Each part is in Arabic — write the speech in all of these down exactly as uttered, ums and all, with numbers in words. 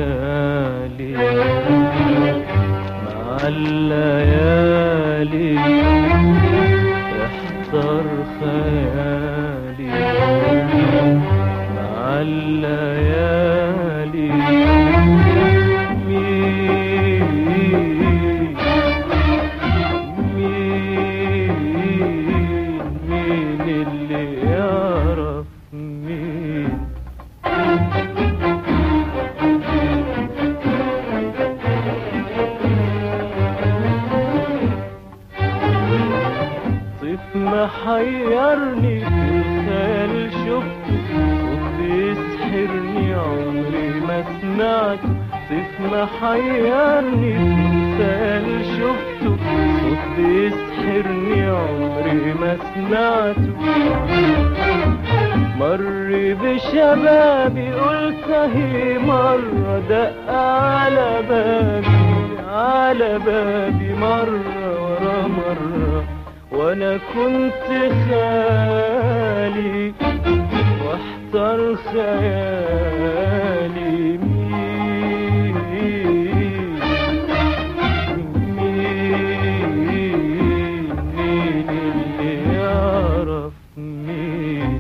الليالي مع الليالي احضر خيالي مع الليالي مين مين مين اللي يعرف مين محيرني في الخيال شفته صوت بيسحرني عمري ما سمعته صيف محيرني في الخيال شفته صوت بيسحرني عمري ما سمعته مر بشبابي قلت هي مرة دق على بابي على بابي مرة ورا مرة وانا كنت خالي واحتار خيالي مين مين مين اللي يعرف مين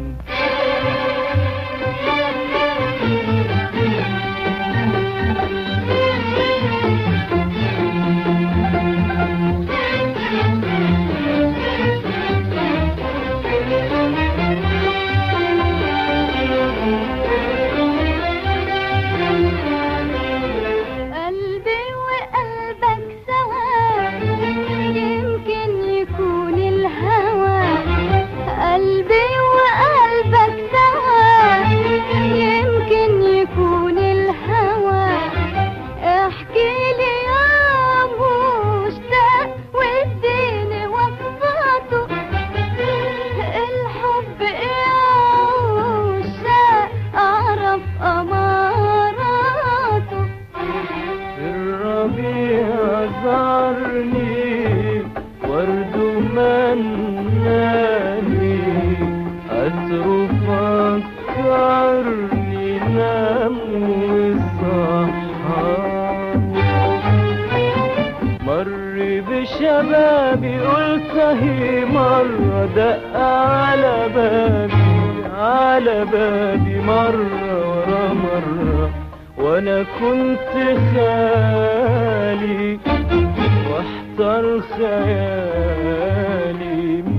ورد مناني عطر فكرني نام وصحاني مر بشبابي قلت هي مرة دق على بابي على بابي مرة ورا مرة وانا كنت خالي واحتار خيالي